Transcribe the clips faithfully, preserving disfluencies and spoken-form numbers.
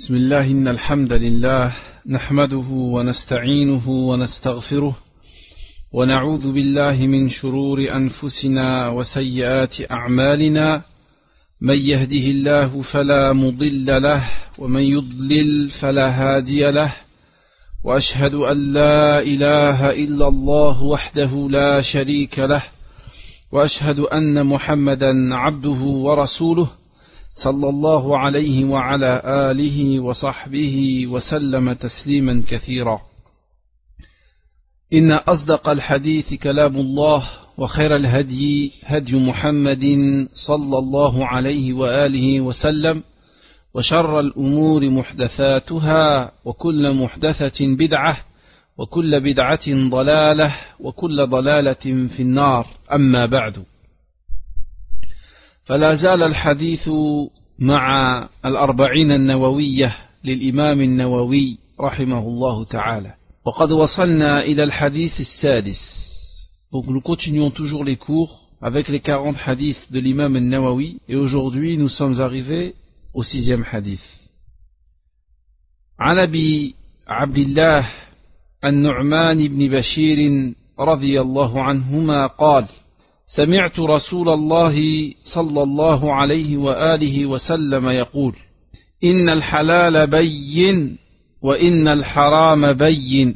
بسم الله إن الحمد لله نحمده ونستعينه ونستغفره ونعوذ بالله من شرور أنفسنا وسيئات أعمالنا من يهده الله فلا مضل له ومن يضلل فلا هادي له وأشهد أن لا إله إلا الله وحده لا شريك له وأشهد أن محمدا عبده ورسوله صلى الله عليه وعلى آله وصحبه وسلم تسليما كثيرا. إن أصدق الحديث كلام الله وخير الهدي هدي محمد صلى الله عليه وآله وسلم وشر الأمور محدثاتها وكل محدثة بدعة وكل بدعة ضلالة وكل ضلالة في النار. أما بعد، فلا زال الحديث مع الأربعين النووية للإمام النووي رحمه الله تعالى، وقد وصلنا إلى الحديث السادس. Donc nous continuons toujours les cours avec les quarante hadiths de l'imam al-Nawawi, et aujourd'hui nous sommes arrivés au sixième hadith. عن أبي عبد الله النعمان بن بشير رضي الله عنهما قال: سمعت رسول الله صلى الله عليه وآله وسلم يقول: إن الحلال بين وإن الحرام بين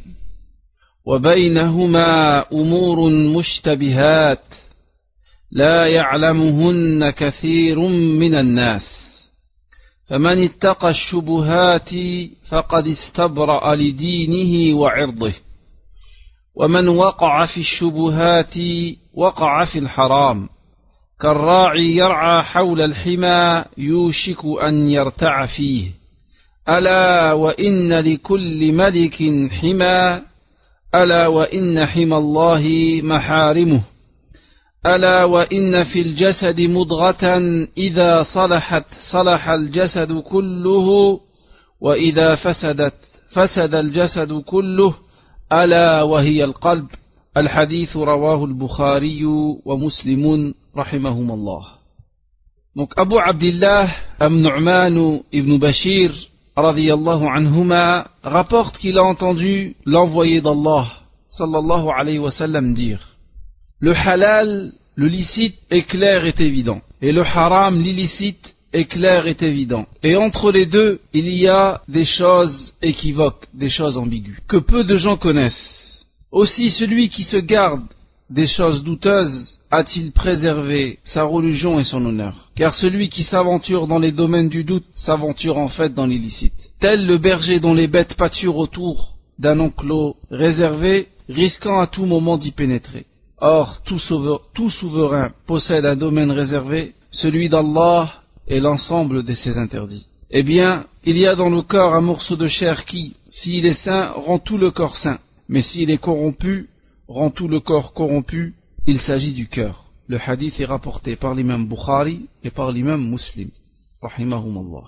وبينهما أمور مشتبهات لا يعلمهن كثير من الناس، فمن اتقى الشبهات فقد استبرأ لدينه وعرضه، ومن وقع في الشبهات وقع في الحرام، كالراعي يرعى حول الحمى يوشك أن يرتع فيه، ألا وإن لكل ملك حمى، ألا وإن حمى الله محارمه، ألا وإن في الجسد مضغة إذا صلحت صلح الجسد كله، وإذا فسدت فسد الجسد كله، ألا وهي القلب. الحديث رواه البخاري ومسلم رحمهما الله. Donc Abu Abdillah An-Nu'man ibn Bashir radiyallahu anhuma rapporte qu'il a entendu l'envoyé d'Allah sallallahu alayhi wa sallam dire: le halal, le licite, est clair et évident, et le haram, l'illicite, est clair et évident. Et entre les deux, il y a des choses équivoques, des choses ambiguës, que peu de gens connaissent. Aussi, celui qui se garde des choses douteuses a-t-il préservé sa religion et son honneur? Car celui qui s'aventure dans les domaines du doute s'aventure en fait dans l'illicite. Tel le berger dont les bêtes pâturent autour d'un enclos réservé, risquant à tout moment d'y pénétrer. Or, tout souverain, tout souverain possède un domaine réservé, celui d'Allah et l'ensemble de ses interdits. Eh bien, il y a dans le corps un morceau de chair qui, s'il est sain, rend tout le corps sain, mais s'il est corrompu, rend tout le corps corrompu. Il s'agit du cœur. Le hadith est rapporté par l'imam Bukhari et par l'imam Muslim رحمهم الله.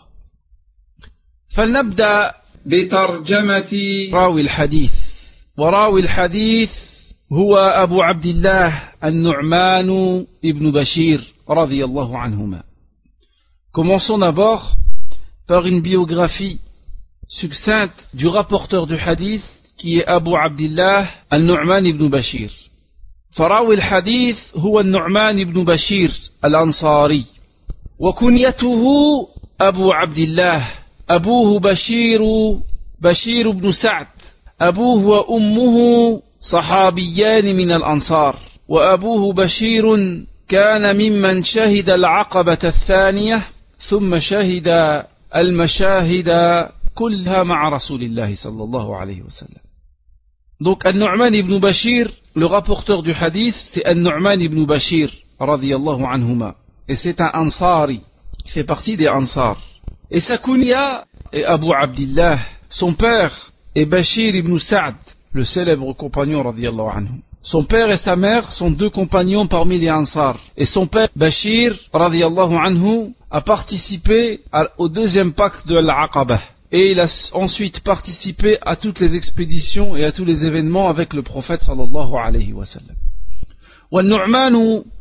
فلنبدأ بترجمة راوي الحديث. وراوي الحديث هو أبو عبد الله النعمان ibn Bashir رضي الله عنهما. Commençons d'abord par une biographie succincte du rapporteur du hadith qui est Abu Abdillah An-Nu'man ibn Bashir. فراوي الحديث هو النعمان بن بشير الأنصاري، وكنيته أبو عبد الله. أبوه بشير بشير بن سعد، أبوه وأمه صحابيان من الأنصار، وأبوه بشير كان ممن شهد العقبة الثانية ثم شهد المشاهد كلها مع رسول الله صلى الله عليه وسلم. Donc An-Nu'man ibn Bashir, le rapporteur du hadith, c'est An-Nu'man ibn Bashir radiyallahu anhuma, et c'est un Ansari qui fait partie des Ansar. Et sa kunya est Abu Abdillah. Son père est Bashir ibn Sa'd, le célèbre compagnon radiyallahu anhu. Son père et sa mère sont deux compagnons parmi les Ansar. Et son père, Bashir radiyallahu anhu, a participé au deuxième pacte de l'Aqaba. Et il a ensuite participé à toutes les expéditions et à tous les événements avec le prophète sallallahu alayhi wa sallam. Wa Nu'man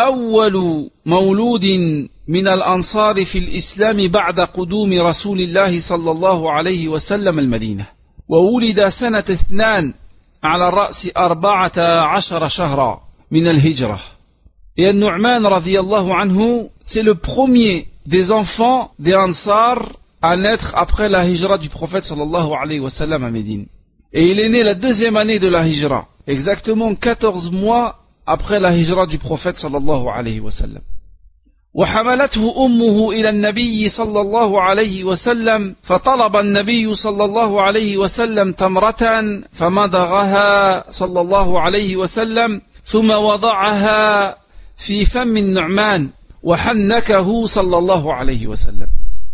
أول مولود من الأنصار في الإسلام بعد قدوم رسول الله صلى الله عليه وسلم المدينة وولد سنة اثنان على الرأس أربعة عشر شهرا من الهجرة. Et An-Nu'man radiyallahu anhu, c'est le premier des enfants des Ansar à naître après la hijra du prophète sallallahu alayhi wa sallam à Médine. Et il est né la deuxième année de la hijra, exactement quatorze mois après la hijra du prophète sallallahu alayhi wa sallam. وحملته أمه إلى النبي صلى الله عليه وسلم فطلب النبي صلى الله عليه وسلم تمرة فمضغها صلى الله عليه وسلم ثم وضعها في فم النعمان وحنكه صلى الله عليه وسلم.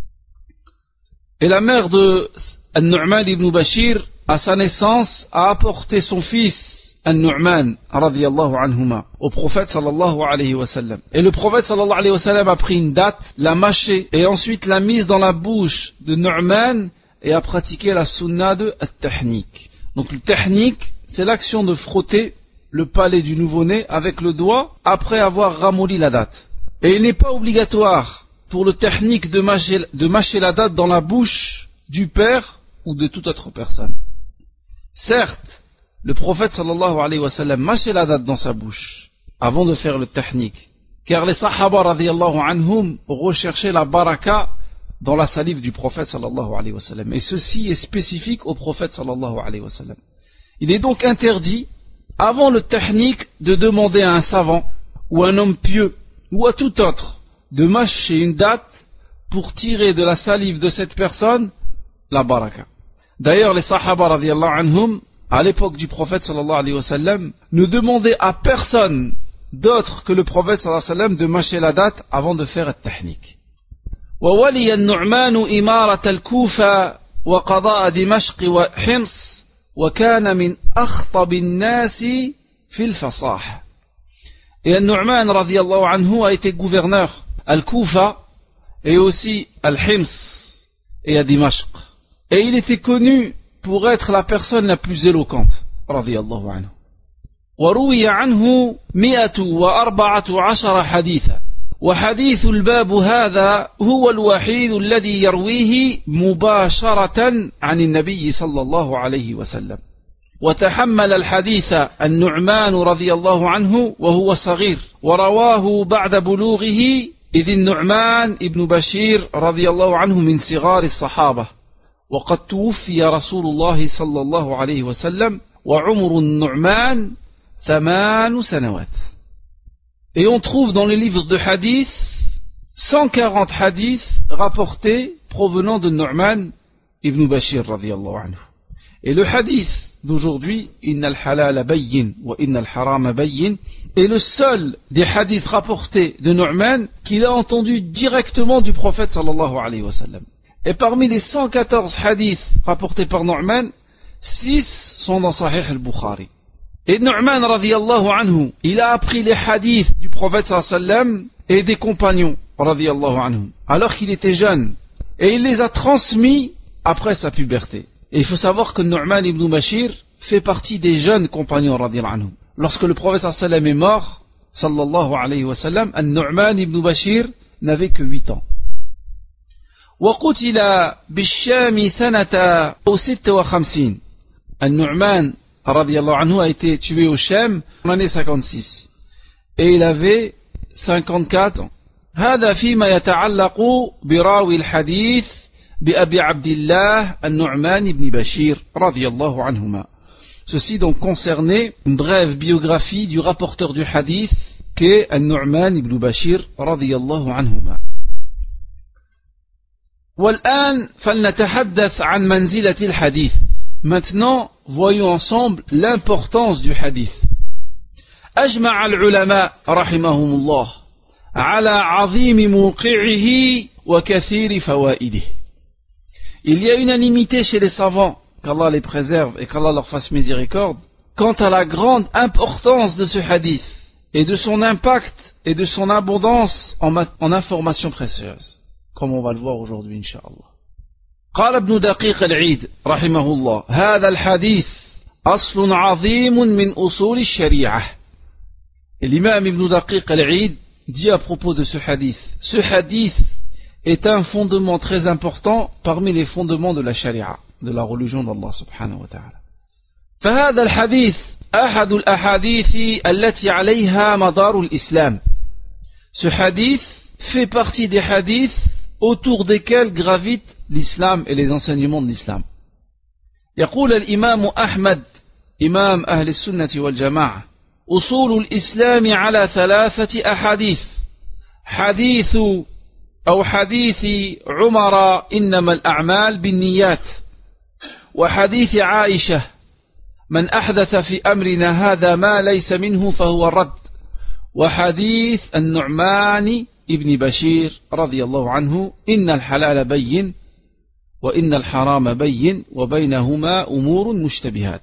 Et la mère de An-Nu'man ibn Bashir, à sa naissance, a apporté son fils An-Nu'man radiyallahu anhuma au prophète sallallahu alayhi wa sallam. Et le prophète sallallahu alayhi wa sallam a pris une date, l'a mâchée et ensuite l'a mise dans la bouche de Nu'man et a pratiqué la sunna de at-tahnik. Donc le tahnik, c'est l'action de frotter le palais du nouveau-né avec le doigt après avoir ramolli la date. Et il n'est pas obligatoire pour le tahnik de mâcher, de mâcher la date dans la bouche du père ou de toute autre personne. Certes, le prophète sallallahu alayhi wa sallam mâchait la date dans sa bouche avant de faire le tahnik, car les sahaba radiyallahu anhum recherchaient la baraka dans la salive du prophète sallallahu alayhi wa sallam, et ceci est spécifique au prophète sallallahu alayhi wa sallam. Il est donc interdit avant le tahnik de demander à un savant ou un homme pieux ou à tout autre de mâcher une date pour tirer de la salive de cette personne la baraka. D'ailleurs, les sahaba radiyallahu anhum, à l'époque du prophète sallallahu alayhi wa sallam, ne demandaient à personne d'autre que le prophète sallallahu alayhi wa sallam de mâcher la date avant de faire le tahnik. وولي النعمان إمارة الكوفة وقضاء دمشق وحمص وكان من أخطب الناس في الفصاحة. Et An-Nu'man radiyallahu anhu a été gouverneur al-Koufa et aussi al-Hims et à Dimashq. Et il était connu pour être la personne la plus éloquente radiyallahu anhu. وروي عنه مئة وأربعة عشر حديثا وحديث الباب هذا هو الوحيد الذي يرويه مباشرة عن النبي صلى الله عليه وسلم. وتحمل الحديث النعمان رضي الله عنه وهو صغير ورواه بعد بلوغه إذ النعمان ابن بشير رضي الله عنه من صغار الصحابة وقد توفي رسول الله صلى الله عليه وسلم وعمر النعمان ثمان سنوات. Et on trouve dans les livres de hadith cent quarante hadiths rapportés provenant de Nu'man ibn Bashir radiyallahu anhu. Et le hadith d'aujourd'hui, Inna al-halal bayyin wa inna al-haram bayyin, est le seul des hadiths rapportés de Nu'man qu'il a entendu directement du prophète sallallahu alayhi wa sallam. Et parmi les cent quatorze hadiths rapportés par Nu'man, six sont dans Sahih al-Bukhari. Et Nu'man radiyallahu anhu, il a appris les hadiths du prophète sallallahu alayhi wa sallam et des compagnons radiyallahu anhu, alors qu'il était jeune. Et il les a transmis après sa puberté. Et il faut savoir que Nu'man ibn Bashir fait partie des jeunes compagnons radiyallahu anhu. Lorsque le prophète sallallahu alayhi wa sallam est mort, sallallahu alayhi wa sallam, Nu'man ibn Bashir n'avait que huit ans. وقتل بالشام سنة أو ستة وخمسين. النعمان radiyallahu anhu a été tué au Sham en l'année cinquante-six et il avait cinquante-quatre ans. هذا فيما يتعلق براوي الحديث بأبي عبد الله النعمان بن بشير رضي الله عنهما. Ceci donc concernait une brève biographie du rapporteur du hadith qu'est An-Nu'man ibn Bashir رضي الله عنهما. والآن فلنتحدث عن منزلة الحديث. Maintenant, voyons ensemble l'importance du hadith. أجمع العلماء رحمهم الله على عظيم موقعه وكثير فوائده. Il y a unanimité chez les savants, qu'Allah les préserve et qu'Allah leur fasse miséricorde, quant à la grande importance de ce hadith et de son impact et de son abondance en, en informations précieuses, comme on va le voir aujourd'hui, Inch'Allah. قال ابن دقيق العيد رحمه الله هذا الحديث أصل عظيم من أصول الشريعة. Et l'imam Ibn Daqiq al-Eid dit à propos de ce hadith, ce hadith est un fondement très important parmi les fondements de la charia, de la religion d'Allah subhanahu wa ta'ala. فهذا الحديث أحد الأحاديث التي عليها مدار الإسلام. Ce hadith fait partie des hadiths autour desquels gravitent l'islam et les enseignements de l'islam. يقول الإمام أحمد إمام أهل السنة والجماعة أصول الإسلام على ثلاثة أحاديث حديث أو حديث عمر إنما الأعمال بالنيات وحديث عائشة من أحدث في أمرنا هذا ما ليس منه فهو الرد وحديث النعمان ابن بشير رضي الله عنه إن الحلال بين وإن الحرام بين وبينهما أمور مشتبهات.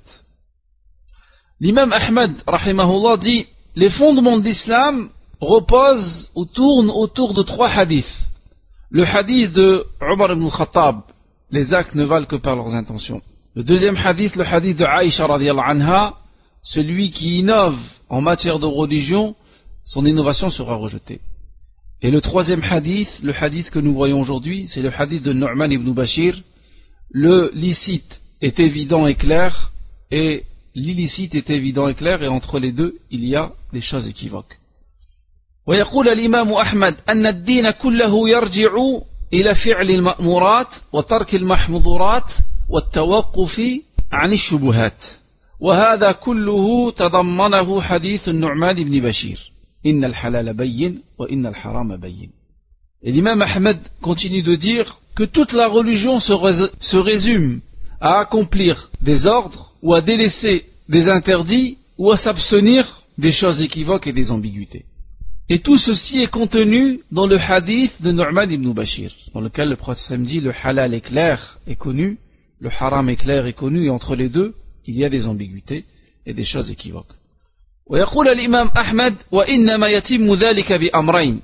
L'imam Ahmad rahimahullah dit les fondements de l'islam reposent ou tournent autour de trois hadiths. Le hadith de Omar ibn Khattab, les actes ne valent que par leurs intentions. Le deuxième hadith, le hadith de Aïcha radiyallahu anha, celui qui innove en matière de religion, son innovation sera rejetée. Et le troisième hadith, le hadith que nous voyons aujourd'hui, c'est le hadith de Nu'man ibn Bashir. Le licite est évident et clair, et l'illicite est évident et clair, et entre les deux, il y a des choses équivoques. ويقول الإمام أحمد أن الدين كله يرجع إلى فعل المأمورات وترك المحظورات والتوقف عن الشبهات وهذا كله تضمنه حديث النعمان بن بشير إن الحلال بين وإن الحرام بين. Et l'imam Ahmed continue de dire que toute la religion se, rés- se résume à accomplir des ordres ou à délaisser des interdits ou à s'abstenir des choses équivoques et des ambiguïtés. Et tout ceci est contenu dans le hadith de Nu'man ibn Bashir, dans lequel le prophète dit le halal est clair et connu, le haram est clair et connu, et entre les deux, il y a des ambiguïtés et des choses équivoques. ويقول الإمام أحمد وإنما يتم ذلك بأمرين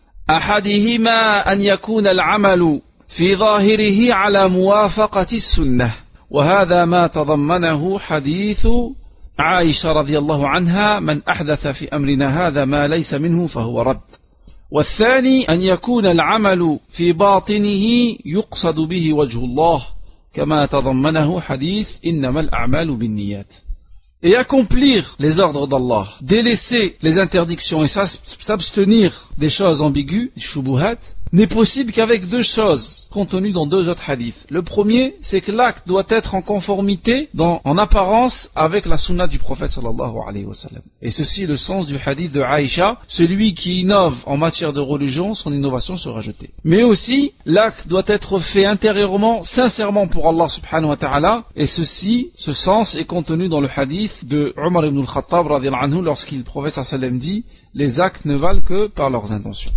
أحدهما أن يكون العمل في ظاهره على موافقة السنة وهذا ما تضمنه حديث عائشة رضي الله عنها من أحدث في أمرنا هذا ما ليس منه فهو رد والثاني أن يكون العمل في باطنه يقصد به وجه الله كما تضمنه حديث إنما الأعمال بالنيات. Et accomplir les ordres d'Allah, délaisser les interdictions et s'abstenir des choses ambiguës, des shubuhat, n'est possible qu'avec deux choses contenues dans deux autres hadiths. Le premier, c'est que l'acte doit être en conformité, dans, en apparence, avec la sunna du prophète sallallahu alayhi wa sallam. Et ceci est le sens du hadith de Aïcha, celui qui innove en matière de religion, son innovation sera jetée. Mais aussi, l'acte doit être fait intérieurement, sincèrement pour Allah subhanahu wa ta'ala, et ceci, ce sens est contenu dans le hadith de Omar ibn al-Khattab radiyallahu anhu, lorsqu'il, le prophète sallallahu alayhi wa sallam dit, les actes ne valent que par leurs intentions.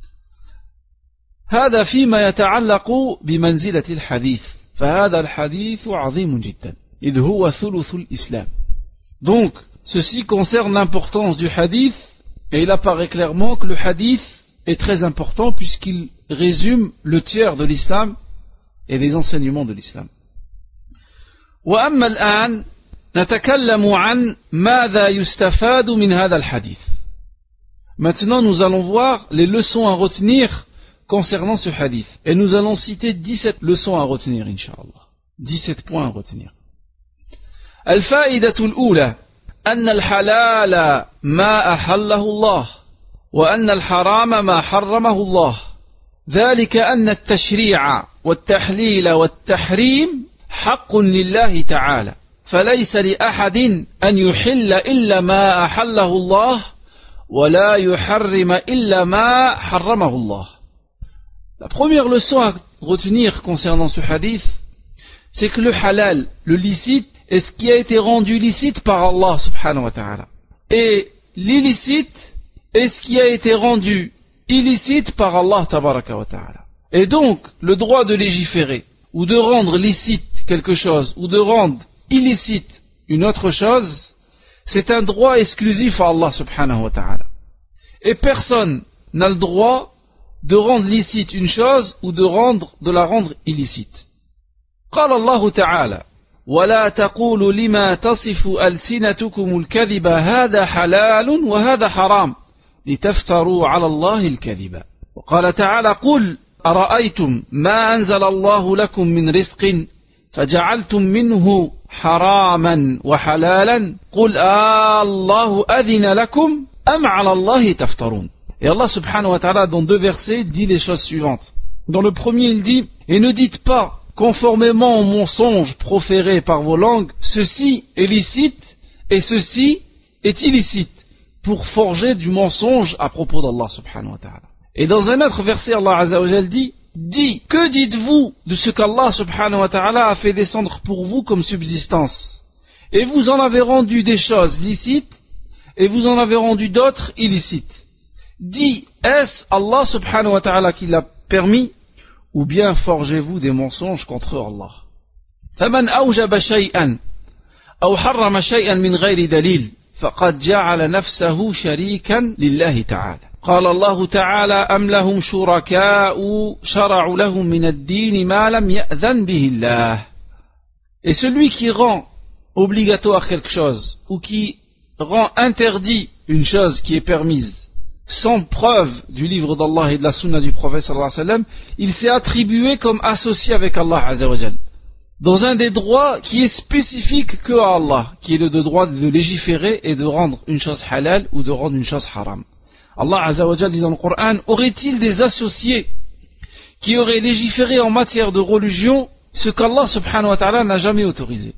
هذا فيما يتعلق بمنزلة الحديث فهذا الحديث عظيم جدا إذ هو ثلث الإسلام. Donc, ceci concerne l'importance du hadith, et il apparaît clairement que le hadith est très important puisqu'il résume le tiers de l'islam et des enseignements de l'islam. وأما الآن نتكلم عن ماذا يستفاد من هذا الحديث. Maintenant, nous allons voir les leçons à retenir concernant ce hadith. Et nous allons citer dix-sept leçons à retenir, Inch'Allah. dix-sept points à retenir. الفائدة الأولى أن الحلال ما أحله الله وأن الحرام ما حرمه الله ذلك أن التشريع والتحليل والتحريم حق لله تعالى فليس لأحد أن يحل إلا ما أحله الله ولا يحرم إلا ما حرمه الله. La première leçon à retenir concernant ce hadith, c'est que le halal, le licite, est ce qui a été rendu licite par Allah subhanahu wa ta'ala. Et l'illicite est ce qui a été rendu illicite par Allah tabaraka wa ta'ala. Et donc, le droit de légiférer, ou de rendre licite quelque chose, ou de rendre illicite une autre chose, c'est un droit exclusif à Allah subhanahu wa ta'ala. Et personne n'a le droit de rendre licite une chose ou de rendre de la rendre illicite. قال الله تعالى ولا تقولوا لما تصف ألسنتكم الكذب هذا حلال وهذا حرام لتفتروا على الله الكذب. وقال تعالى قل أرأيتم ما أنزل الله لكم من رزق فجعلتم منه حراما وحلالا قل آه الله أذن لكم أم على الله تفترون. Et Allah subhanahu wa ta'ala dans deux versets dit les choses suivantes. Dans le premier il dit et ne dites pas conformément au mensonge proféré par vos langues ceci est licite et ceci est illicite pour forger du mensonge à propos d'Allah subhanahu wa ta'ala. Et dans un autre verset Allah azza wa jalla dit dit que dites-vous de ce qu'Allah subhanahu wa ta'ala a fait descendre pour vous comme subsistance et vous en avez rendu des choses licites et vous en avez rendu d'autres illicites. Dit, est-ce Allah subhanahu wa ta'ala qui l'a permis ou bien forgez-vous des mensonges contre Allah. فمن أوجب شيئا أو حرم شيئا من غير دليل فقد جعل نفسه شريكا لله تعالى. قال الله تعالى أم لهم شركاء شرعوا لهم من الدين ما لم يأذن به الله. Et celui qui rend obligatoire quelque chose ou qui rend interdit une chose qui est permise sans preuve du livre d'Allah et de la sunna du prophète sallallahu alayhi wa sallam, il s'est attribué comme associé avec Allah azza wa jal dans un des droits qui est spécifique que à Allah, qui est le droit de légiférer et de rendre une chose halal ou de rendre une chose haram. Allah azza wa jal dit dans le Coran, aurait-il des associés qui auraient légiféré en matière de religion ce qu'Allah subhanahu wa ta'ala n'a jamais autorisé.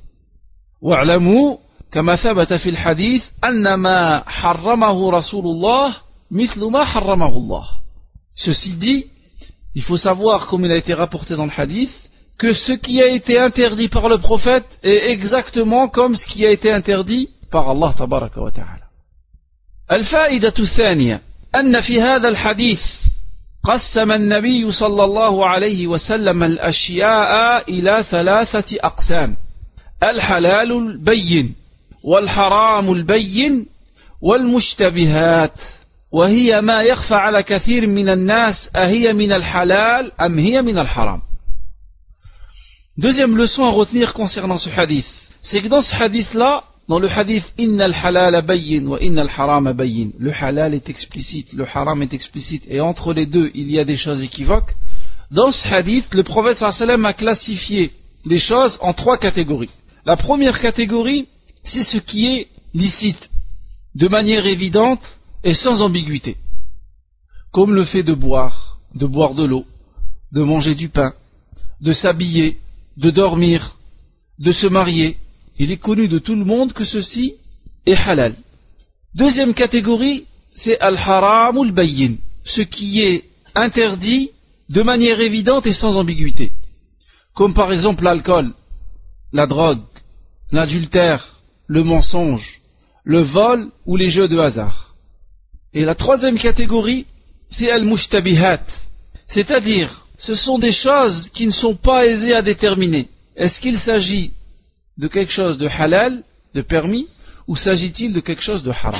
Wa'lamu kama thabata fil hadith annama harramahu rasulullah mithlu ma harramahu Allah. Ceci dit, il faut savoir, comme il a été rapporté dans le hadith, que ce qui a été interdit par le prophète est exactement comme ce qui a été interdit par Allah tabaraka wa ta'ala. الفائدة الثانية أن في هذا الحديث قسم النبي صلى الله عليه وسلم الأشياء إلى ثلاثة أقسام: الحلال البين والحرام البين والمشتبهات، وهي ما يخفى على كثير من الناس أهي من الحلال أم هي من الحرام. Deuxième leçon à retenir concernant ce hadith, c'est que dans ce hadith-là, dans le hadith Inna al-halal bayyin wa inna al-haram bayyin, le halal est explicite, le haram est explicite, et entre les deux il y a des choses équivoques. Dans ce hadith, le prophète sallallahu alayhi wa sallam a classifié les choses en trois catégories. La première catégorie, c'est ce qui est licite, de manière évidente et sans ambiguïté, comme le fait de boire, de boire de l'eau, de manger du pain, de s'habiller, de dormir, de se marier. Il est connu de tout le monde que ceci est halal. Deuxième catégorie, c'est al-haram ou al-bayyin, ce qui est interdit de manière évidente et sans ambiguïté, comme par exemple l'alcool, la drogue, l'adultère, le mensonge, le vol ou les jeux de hasard. Et la troisième catégorie, c'est al-mushtabihat, c'est-à-dire ce sont des choses qui ne sont pas aisées à déterminer. Est-ce qu'il s'agit de quelque chose de halal, de permis, ou s'agit-il de quelque chose de haram?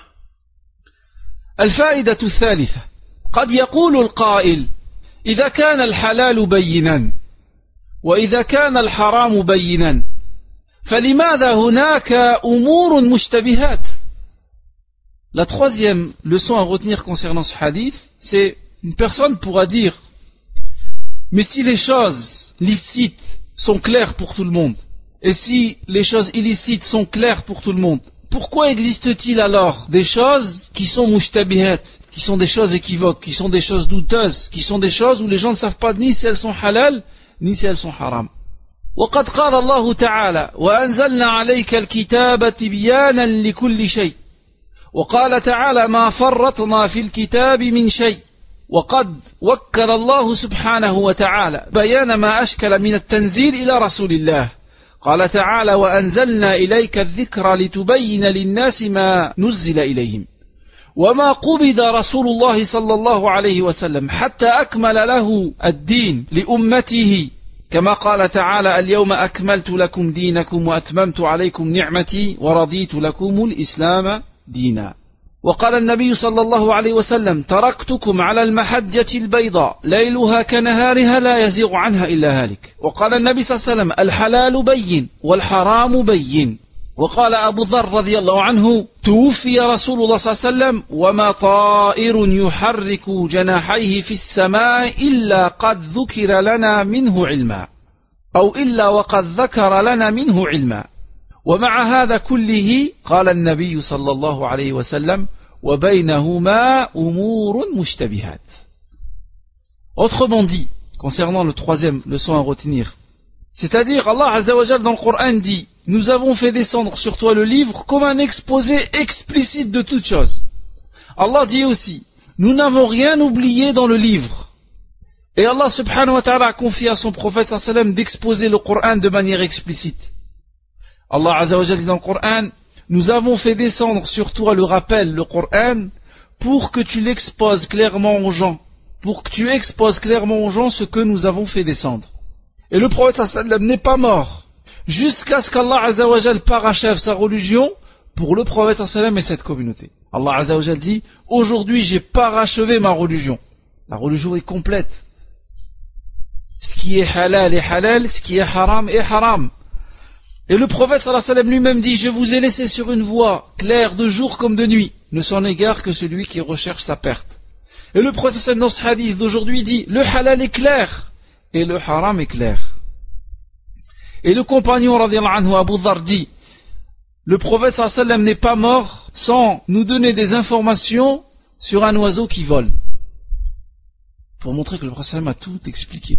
الفائدة الثالثة قد يقول القائل إذا كان الحلال بينا وإذا كان الحرام بينا فلماذا هناك أمور مشتبهات. La troisième leçon à retenir concernant ce hadith, c'est une personne pourra dire mais si les choses licites sont claires pour tout le monde et si les choses illicites sont claires pour tout le monde, pourquoi existe-t-il alors des choses qui sont mushtabihat, qui sont des choses équivoques, qui sont des choses douteuses, qui sont des choses où les gens ne savent pas ni si elles sont halal ni si elles sont haram. وقد قال الله تعالى وأنزلنا عليك الكتاب تبيانا لكل شيء وقال تعالى ما فرطنا في الكتاب من شيء وقد وكل الله سبحانه وتعالى بيان ما أشكل من التنزيل إلى رسول الله. قال تعالى وأنزلنا إليك الذكر لتبين للناس ما نزل إليهم وما قبض رسول الله صلى الله عليه وسلم حتى أكمل له الدين لأمته كما قال تعالى اليوم أكملت لكم دينكم وأتممت عليكم نعمتي ورضيت لكم الإسلام دينا. وقال النبي صلى الله عليه وسلم تركتكم على المحجة البيضاء ليلها كنهارها لا يزيغ عنها إلا هالك. وقال النبي صلى الله عليه وسلم الحلال بين والحرام بين وقال أبو ذر رضي الله عنه توفي رسول الله صلى الله عليه وسلم وما طائر يحرك جناحيه في السماء إلا قد ذكر لنا منه علما أو إلا وقد ذكر لنا منه علما ومع هذا كله قال النبي صلى الله عليه وسلم وبينهما أمور مشتبهات. Autrement dit, concernant le troisième leçon à retenir, c'est-à-dire Allah Azza wa Jal dans le Coran dit nous avons fait descendre sur toi le livre comme un exposé explicite de toutes choses. Allah dit aussi nous n'avons rien oublié dans le livre. Et Allah subhanahu wa ta'ala a confié à son prophète sallallahu alayhi wa sallam d'exposer le Coran de manière explicite. Allah Azza wa Jal dit dans le Coran nous avons fait descendre sur toi le rappel, le Coran, pour que tu l'exposes clairement aux gens, pour que tu exposes clairement aux gens ce que nous avons fait descendre. Et le prophète sallallahu alayhi wa sallam n'est pas mort jusqu'à ce qu'Allah Azza wa Jal parachève sa religion pour le prophète sallallahu alayhi wa sallam et cette communauté. Allah Azza wa Jal dit aujourd'hui j'ai parachevé ma religion. La religion est complète. Ce qui est halal est halal, ce qui est haram est haram. Et le prophète sallallahu alayhi wa sallam lui-même dit je vous ai laissé sur une voie claire de jour comme de nuit, ne s'en égare que celui qui recherche sa perte. Et le prophète sallallahu alayhi wa sallam dans ce hadith d'aujourd'hui dit le halal est clair et le haram est clair. Et le compagnon radiyallahu anhu Abu Dharr dit le prophète sallallahu alayhi wa sallam n'est pas mort sans nous donner des informations sur un oiseau qui vole, pour montrer que le prophète sallallahu alayhi wa sallam a tout expliqué.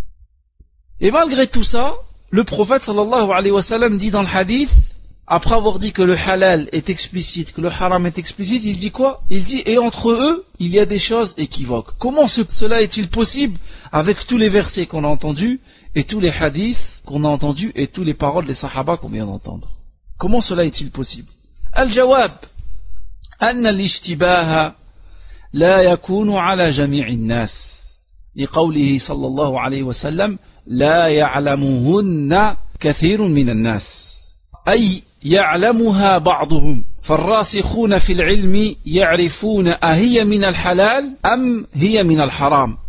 Et malgré tout ça, le prophète sallallahu alayhi wa sallam dit dans le hadith, après avoir dit que le halal est explicite, que le haram est explicite, il dit quoi? Il dit et entre eux, il y a des choses équivoques. Comment ce, cela est-il possible avec tous les versets qu'on a entendus et tous les hadiths qu'on a entendus et toutes les paroles des sahaba qu'on vient d'entendre? Comment cela est-il possible? Al-jawab anna al-ishtibaha la yakunu ala jami'i an-nas liqawlihi sallallahu alayhi wa sallam لا يعلمهن كثير من الناس أي يعلمها بعضهم فالراسخون في العلم يعرفون أهي من الحلال أم هي من الحرام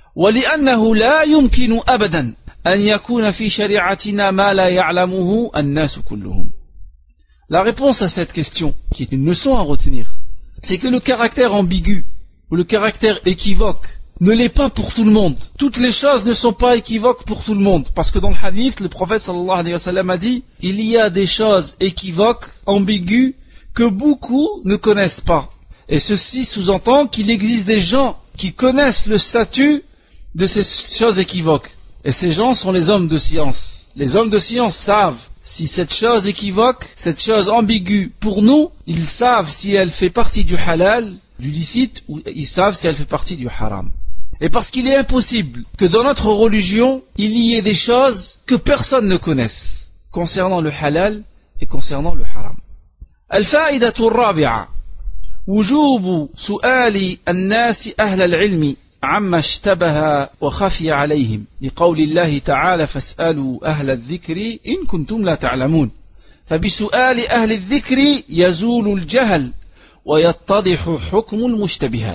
ولأنه لا يمكن أبدا أن يكون في شريعتنا ما لا يعلمه الناس كلهم. La réponse à cette question, qui est une leçon à retenir, c'est que le caractère ambigu ou le caractère équivoque ne l'est pas pour tout le monde. Toutes les choses ne sont pas équivoques pour tout le monde. Parce que dans le hadith, le prophète sallallahu alayhi wa sallam a dit il y a des choses équivoques, ambiguës, que beaucoup ne connaissent pas. Et ceci sous-entend qu'il existe des gens qui connaissent le statut de ces choses équivoques. Et ces gens sont les hommes de science. Les hommes de science savent si cette chose équivoque, cette chose ambiguë, pour nous, ils savent si elle fait partie du halal, du licite, ou ils savent si elle fait partie du haram. Et parce qu'il est impossible que dans notre religion, il y ait des choses que personne ne connaisse, concernant le halal et concernant le haram. الفائدة الرابعة وجوب سؤال الناس أهل العلم عما اشتبه وخفي عليهم لقول الله تعالى فاسألوا أهل الذكر إن كنتم لا تعلمون فبسؤال أهل الذكر يزول الجهل ويتضح حكم المشتبهات.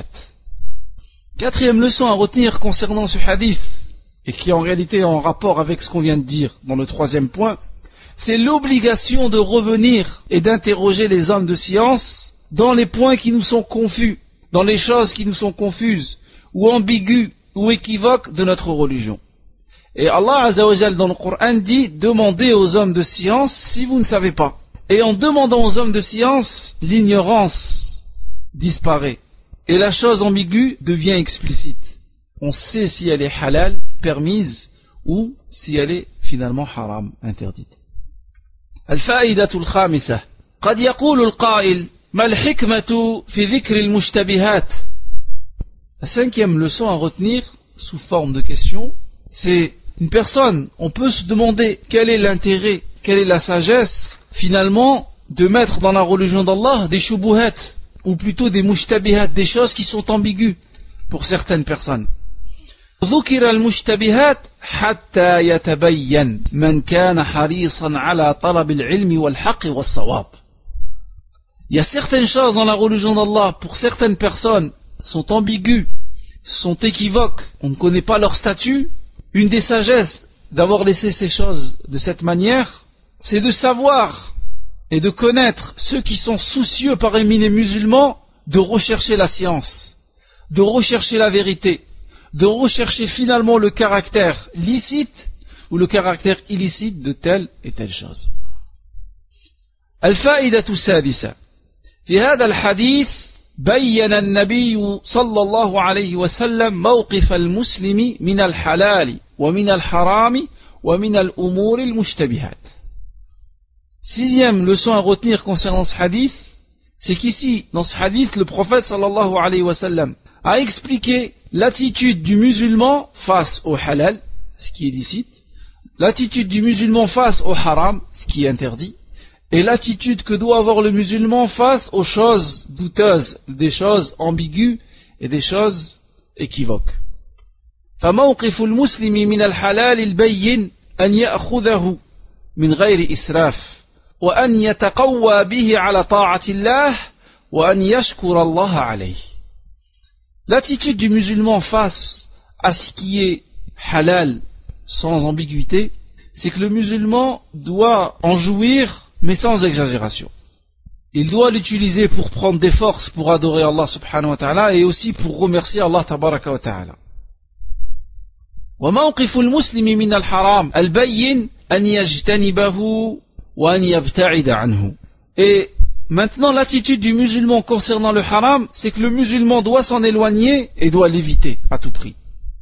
Quatrième leçon à retenir concernant ce hadith, et qui en réalité est en rapport avec ce qu'on vient de dire dans le troisième point, c'est l'obligation de revenir et d'interroger les hommes de science dans les points qui nous sont confus, dans les choses qui nous sont confuses, ou ambiguës, ou équivoques de notre religion. Et Allah Azza wa Jal dans le Coran dit, demandez aux hommes de science si vous ne savez pas. Et en demandant aux hommes de science, l'ignorance disparaît. Et la chose ambiguë devient explicite. On sait si elle est halal, permise, ou si elle est finalement haram, interdite. الفائدة الخامسة قد يقول القائل ما الحكمة في ذكر المشتبهات. La cinquième leçon à retenir, sous forme de question, c'est une personne, on peut se demander quel est l'intérêt, quelle est la sagesse, finalement, de mettre dans la religion d'Allah des shubuhat, ou plutôt des mushtabihat, des choses qui sont ambiguës pour certaines personnes. ذكر المشتبهات حتى يتبين من كان حريصا على طلب العلم والحق والصواب. Il y a certaines choses dans la religion d'Allah, pour certaines personnes, sont ambiguës, sont équivoques, on ne connaît pas leur statut. Une des sagesses d'avoir laissé ces choses de cette manière, c'est de savoir et de connaître ceux qui sont soucieux parmi les musulmans de rechercher la science, de rechercher la vérité, de rechercher finalement le caractère licite ou le caractère illicite de telle et telle chose. الفائدة السادسة في هذا الحديث بين النبي صلى الله عليه وسلم موقف المسلم من الحلال ومن الحرام ومن الأمور المشتبهات. Sixième leçon à retenir concernant ce hadith, c'est qu'ici, dans ce hadith, le prophète sallallahu alayhi wa sallam a expliqué l'attitude du musulman face au halal, ce qui est licite, l'attitude du musulman face au haram, ce qui est interdit, et l'attitude que doit avoir le musulman face aux choses douteuses, des choses ambiguës et des choses équivoques. فموقف المسلم من الحلال البين أن يأخذه من غير إسراف وأن يتقوى به على طاعة الله وأن يشكر الله عليه. L'attitude du musulman face à ce qui est halal sans ambiguïté, c'est que le musulman doit en jouir mais sans exagération. Il doit l'utiliser pour prendre des forces pour adorer Allah subhanahu wa ta'ala et aussi pour remercier Allah tabaraka wa ta'ala. وموقف المسلم من الحرام البين أن يجتنبه وأن يبتعد عنه. Et maintenant l'attitude du musulman concernant le haram, c'est que le musulman doit s'en éloigner et doit l'éviter à tout prix.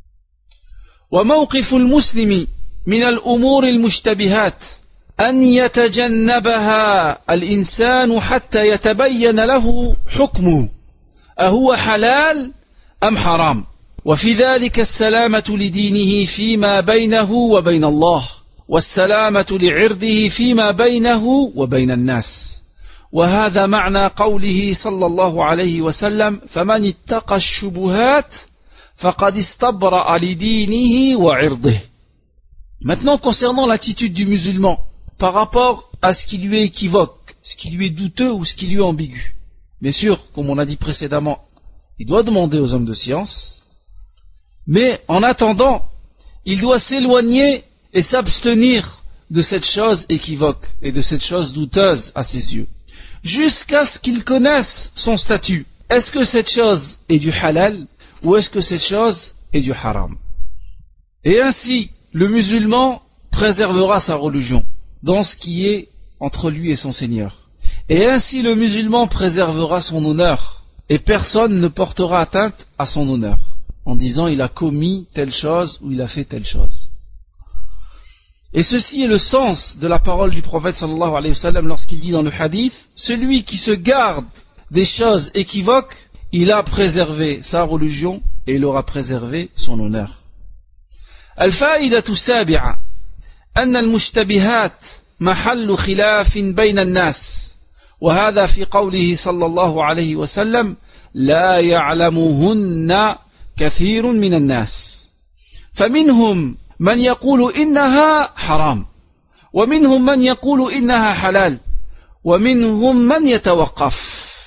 وموقف المسلم من الأمور المشتبهات أن يتجنبها الإنسان حتى يتبين له حكمه أهو حلال أم حرام وفي ذلك السلامة لدينه فيما بينه وبين الله والسلامة لعرضه فيما بينه وبين الناس وهذا معنى قوله صلى الله عليه وسلم فمن اتقى الشبهات فقد استبرأ لدينه وعرضه. Maintenant concernant l'attitude du musulman par rapport à ce qui lui est équivoque, ce qui lui est douteux ou ce qui lui est ambigu. Bien sûr, comme on a dit précédemment, il doit demander aux hommes de science, mais en attendant, il doit s'éloigner et s'abstenir de cette chose équivoque et de cette chose douteuse à ses yeux, jusqu'à ce qu'il connaisse son statut. Est-ce que cette chose est du halal ou est-ce que cette chose est du haram? Et ainsi, le musulman préservera sa religion dans ce qui est entre lui et son Seigneur. Et ainsi le musulman préservera son honneur, et personne ne portera atteinte à son honneur, en disant il a commis telle chose ou il a fait telle chose. Et ceci est le sens de la parole du prophète sallallahu alayhi wa sallam lorsqu'il dit dans le hadith, celui qui se garde des choses équivoques, il a préservé sa religion et il aura préservé son honneur. الفائدة السابعة أن المشتبهات محل خلاف بين الناس وهذا في قوله صلى الله عليه وسلم لا يعلمهن كثير من الناس فمنهم من يقول إنها حرام ومنهم من يقول إنها حلال ومنهم من يتوقف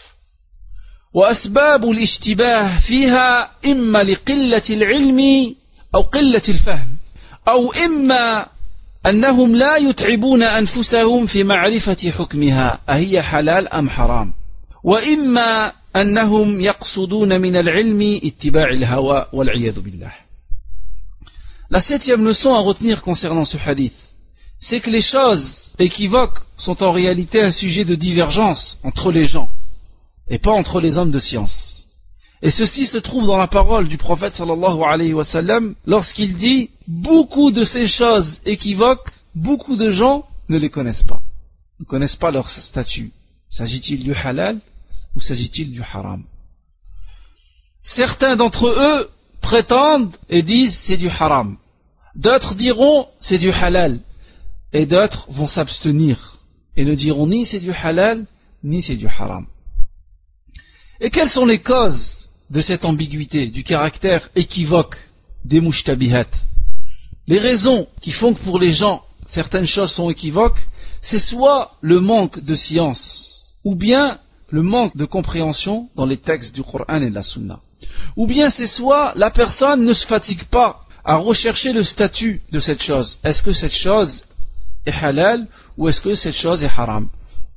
وأسباب الاشتباه فيها إما لقلة العلم أو قلة الفهم أو إما أنهم لا يتعبون أنفسهم في معرفة حكمها أهي حلال أم حرام وإما أنهم يقصدون من العلم اتباع الهوى والعياذ بالله. La septième leçon à retenir concernant ce hadith, c'est que les choses équivoques sont en réalité un sujet de divergence entre les gens et pas entre les hommes de science. Et ceci se trouve dans la parole du prophète sallallahu alayhi wa sallam lorsqu'il dit beaucoup de ces choses équivoques, beaucoup de gens ne les connaissent pas, ne connaissent pas leur statut. S'agit-il du halal ou s'agit-il du haram? Certains d'entre eux prétendent et disent c'est du haram, d'autres diront c'est du halal et d'autres vont s'abstenir et ne diront ni c'est du halal ni c'est du haram. Et quelles sont les causes de cette ambiguïté, du caractère équivoque des mushtabihat? Les raisons qui font que pour les gens certaines choses sont équivoques, c'est soit le manque de science, ou bien le manque de compréhension dans les textes du Coran et de la Sunna, ou bien c'est soit la personne ne se fatigue pas à rechercher le statut de cette chose. Est-ce que cette chose est halal ou est-ce que cette chose est haram?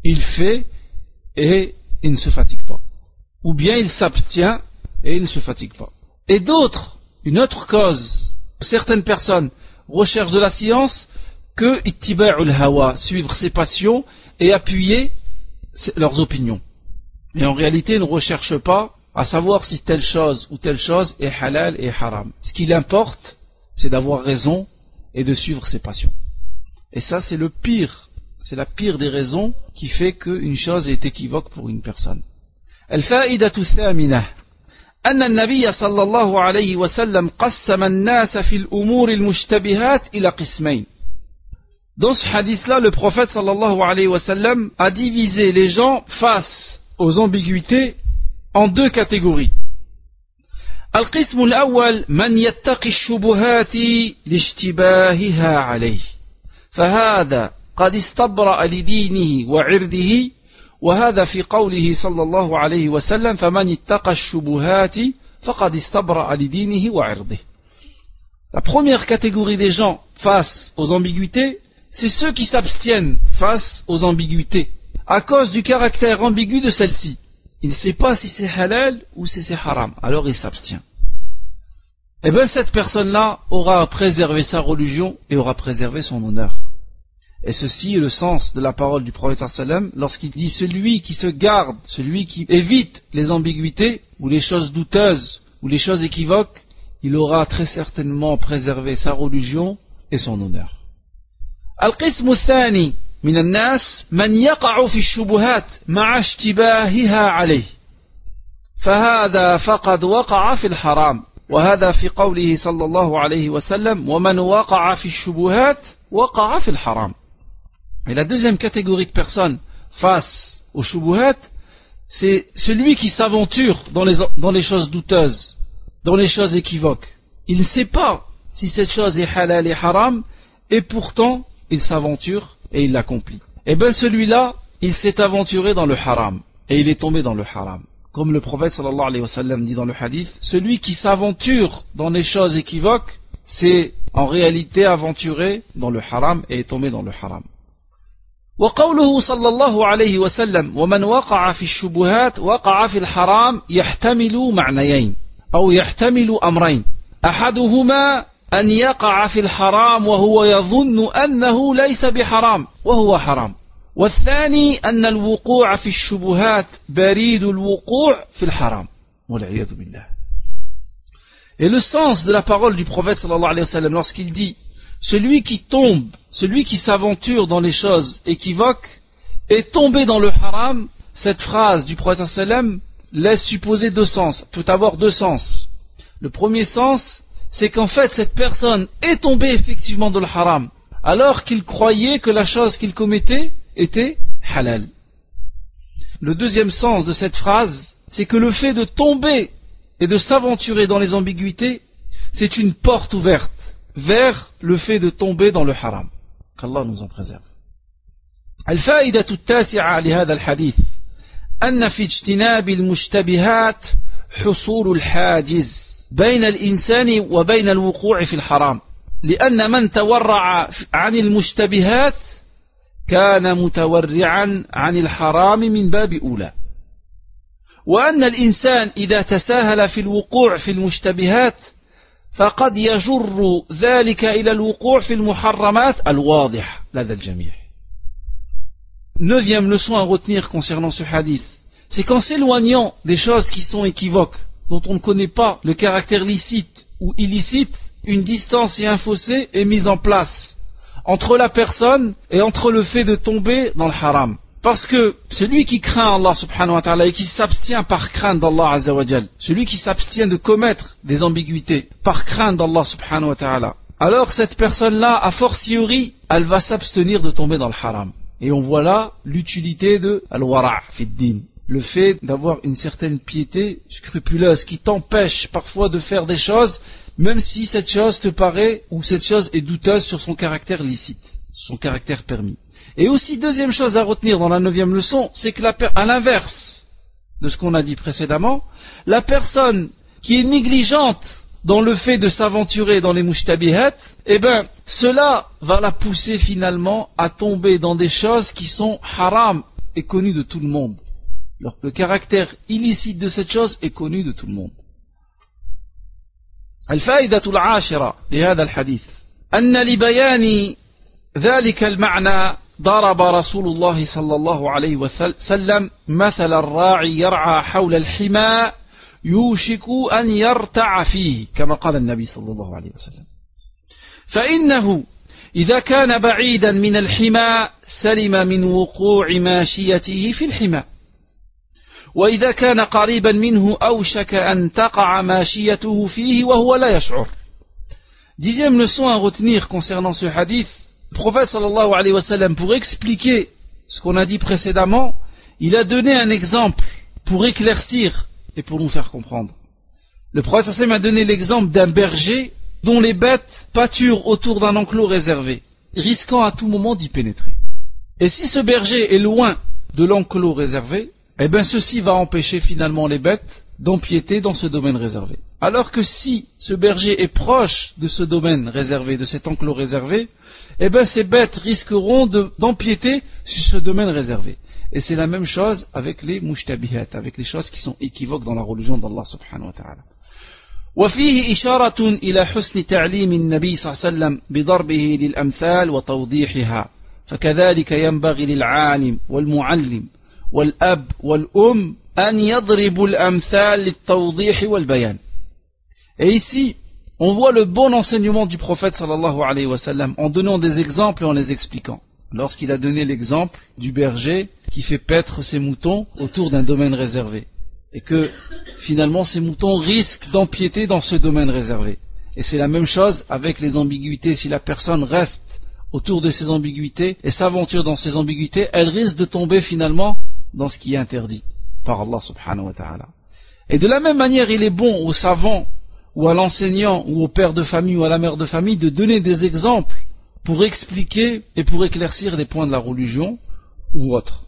il fait et il ne se fatigue pas. Ou bien il s'abstient et il ne se fatigue pas. Et d'autres, une autre cause, certaines personnes recherchent de la science que ittiba'ul hawa, suivre ses passions et appuyer leurs opinions. Et en réalité, ils ne recherchent pas à savoir si telle chose ou telle chose est halal et haram. Ce qui l'importe, c'est d'avoir raison et de suivre ses passions. Et ça, c'est le pire, c'est la pire des raisons qui fait qu'une chose est équivoque pour une personne. الفائدة الثامنة أن النبي صلى الله عليه وسلم قسم الناس في الأمور المشتبهات إلى قسمين. Dans ce hadith-là, le prophète sallallahu alayhi wa sallam a divisé les gens face aux ambiguïtés en deux catégories. القسم الأول من يتقي الشبهات لاشتباهها عليه فهذا قد استبرأ لدينه وعرضه وهذا في قوله صلى الله عليه وسلم فمن اتقى الشبهات فقد استبرأ لدينه وعرضه. La première catégorie des gens face aux ambiguïtés, c'est ceux qui s'abstiennent face aux ambiguïtés à cause du caractère ambigu de celle-ci. Il ne sait pas si c'est halal ou si c'est haram, alors il s'abstient. Et bien cette personne-là aura préservé sa religion et aura préservé son honneur. Et ceci est le sens de la parole du prophète sallam lorsqu'il dit celui qui se garde, celui qui évite les ambiguïtés ou les choses douteuses ou les choses équivoques, il aura très certainement préservé sa religion et son honneur. القسم الثاني من الناس من يقع في الشبهات مع اشتباهها عليه فهذا فقد وقع في الحرام وهذا في قوله صلى الله عليه وسلم ومن وقع في الشبهات وقع في الحرام. Et la deuxième catégorie de personnes face aux shubuhat, c'est celui qui s'aventure dans les, dans les choses douteuses, dans les choses équivoques. Il ne sait pas si cette chose est halal et haram et pourtant il s'aventure et il l'accomplit. Et bien celui-là, il s'est aventuré dans le haram et il est tombé dans le haram. Comme le prophète sallallahu alayhi wa sallam dit dans le hadith, celui qui s'aventure dans les choses équivoques, c'est en réalité aventuré dans le haram et est tombé dans le haram. وقوله صلى الله عليه وسلم ومن وقع في الشبهات وقع في الحرام يحتمل معنيين أو يحتمل أمرين أحدهما أن يقع في الحرام وهو يظن أنه ليس بحرام وهو حرام والثاني أن الوقوع في الشبهات بريد الوقوع في الحرام والعياذ بالله. Et le sens de la parole du prophète sallallahu alayhi wa sallam lorsqu'il dit celui qui tombe, celui qui s'aventure dans les choses équivoques est tombé dans le haram, cette phrase du prophète sallallahu alayhi wa sallam laisse supposer deux sens, peut avoir deux sens. Le premier sens, c'est qu'en fait cette personne est tombée effectivement dans le haram, alors qu'il croyait que la chose qu'il commettait était halal. Le deuxième sens de cette phrase, c'est que le fait de tomber et de s'aventurer dans les ambiguïtés, c'est une porte ouverte vers le fait de tomber dans le haram. Qu'Allah nous en préserve. الفائدة التاسعة لهذا الحديث أن في اجتناب المشتبهات حصول الحاجز بين الإنسان وبين الوقوع في الحرام لأن من تورع عن المشتبهات كان متورعا عن الحرام من باب أولى وأن الإنسان إذا تساهل في الوقوع في المشتبهات فقد يجر ذلك إلى الوقوع في المحرمات الواضح لدى الجميع. Neuvième leçon à retenir concernant ce hadith, c'est qu'en s'éloignant des choses qui sont équivoques, dont on ne connaît pas le caractère licite ou illicite, une distance et un fossé est mise en place entre la personne et entre le fait de tomber dans le haram. Parce que celui qui craint Allah subhanahu wa ta'ala et qui s'abstient par crainte d'Allah azza wa jal, celui qui s'abstient de commettre des ambiguïtés par crainte d'Allah subhanahu wa ta'ala, alors cette personne-là, a fortiori, elle va s'abstenir de tomber dans le haram. Et on voit là l'utilité de al-wara' fi ad-din, le fait d'avoir une certaine piété scrupuleuse qui t'empêche parfois de faire des choses, même si cette chose te paraît ou cette chose est douteuse sur son caractère licite, son caractère permis. Et aussi, deuxième chose à retenir dans la neuvième leçon, c'est que la per- à l'inverse de ce qu'on a dit précédemment, la personne qui est négligente dans le fait de s'aventurer dans les mushtabihat, eh ben, cela va la pousser finalement à tomber dans des choses qui sont haram est connu de tout le monde. Le caractère illicite de cette chose est connu de tout le monde. الفائدة العاشرة لهذا الحديث أن لبيان ذلك المعنى ضرب رسول الله صلى الله عليه وسلم مثل الراعي يرعى حول الحمى يوشك أن يرتع فيه كما قال النبي صلى الله عليه وسلم فإنه إذا كان بعيدا من الحمى سلم من وقوع ماشيته في الحمى وإذا كان قريبا منه أوشك أن تقع ماشيته فيه وهو لا يشعر. Dixième leçon à retenir concernant ce hadith, le prophète sallallahu alayhi wa sallam, pour expliquer ce qu'on a dit précédemment, il a donné un exemple pour éclaircir et pour nous faire comprendre. Le prophète sallallahu alayhi wa sallam a donné l'exemple d'un berger dont les bêtes pâturent autour d'un enclos réservé, risquant à tout moment d'y pénétrer. Et si ce berger est loin de l'enclos réservé, eh bien ceci va empêcher finalement les bêtes d'empiéter dans ce domaine réservé. Alors que si ce berger est proche de ce domaine réservé, de cet enclos réservé, eh bien ces bêtes risqueront de, d'empiéter sur ce domaine réservé. Et c'est la même chose avec les mushtabihat, avec les choses qui sont équivoques dans la religion d'Allah subhanahu wa ta'ala. وفيه إشارة إلى حسن تعليم النبي صلى الله عليه وسلم بضربه للأمثال وتوضيحها فكذلك ينبغي للعالم والمعلم والأب والأم أن يضربوا الأمثال للتوضيح والبيان. Et ici, on voit le bon enseignement du prophète sallallahu alayhi wa sallam en donnant des exemples et en les expliquant. Lorsqu'il a donné l'exemple du berger qui fait paître ses moutons autour d'un domaine réservé et que finalement ces moutons risquent d'empiéter dans ce domaine réservé. Et c'est la même chose avec les ambiguïtés. Si la personne reste autour de ces ambiguïtés et s'aventure dans ces ambiguïtés, elle risque de tomber finalement dans ce qui est interdit par Allah subhanahu wa ta'ala. Et de la même manière, il est bon aux savants ou à l'enseignant ou au père de famille ou à la mère de famille de donner des exemples pour expliquer et pour éclaircir des points de la religion ou autres.